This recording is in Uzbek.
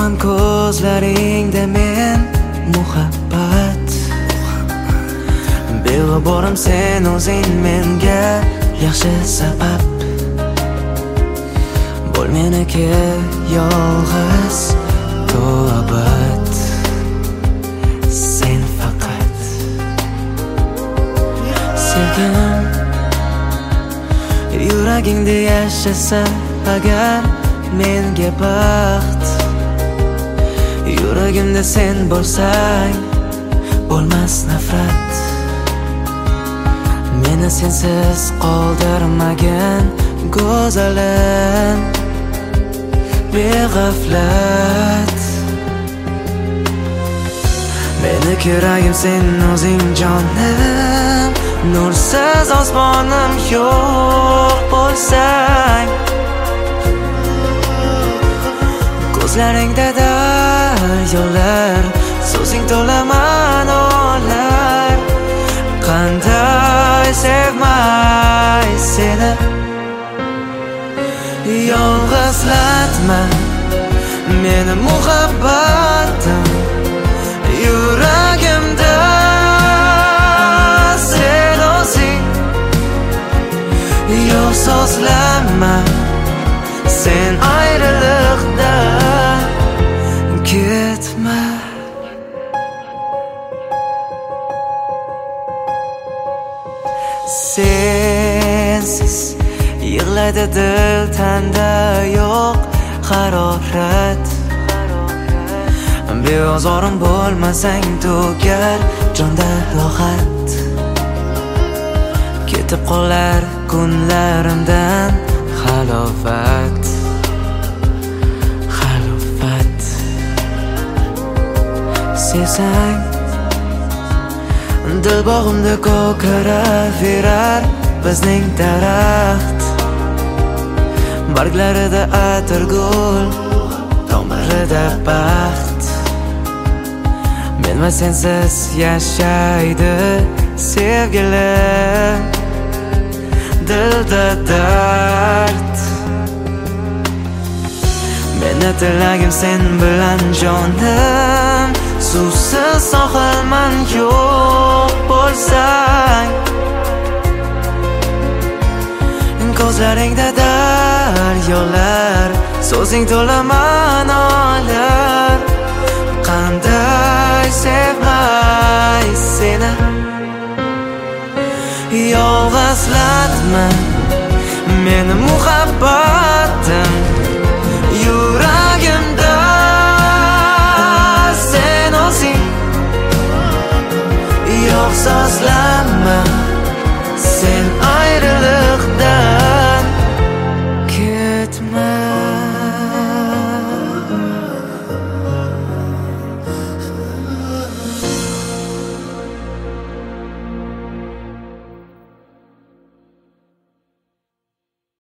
Ko'raman ko'zlaringda men muhabbat. Beg'uborim sen o'zing menga yaxshi sabab. Bo'l meniki yolg'iz to'bat. Sen faqat sevgim, yuragingda yashasa agar menga baxt. Yuragimda sen bo'lsang bo'lmas nafrat. Meni sensiz qoldirmagin go'zalim, beg'aflat. Meni keragim sen o'zing jonim, nursiz osmonim yo'q bo'lsang. Ko'zlaringda daryolar, so'zing to'la ma'nolar. Qanday sevmay seni, yolg'izlatma meni muhabbatim. Yuragimda sen o'zing, yo'q so'zlama sen ayriliqda ketma. Sensiz yig'laydi dil, tanda yo'q harorat. Beozorim bo'lmasang tugar jonda rohat. Ketib qolar kunlarimdan halovat. Halovat. Sevsang dil bog'imda ko'karaverar bizning daraxt. Barglarida atirgul, tomirida baxt. Men va sensiz yashaydi sevgilim, dilda dard. Meni tilagim sen bilan jonim, suvsiz sohilman yo'q bo'lsang. Ko'zlaringda daryolar, so'zing to'la ma'nolar. Qanday sevmay seni, yolg'izlatma meni muhabbatim. Yuragimda sen o'zing, yo'q so'zlar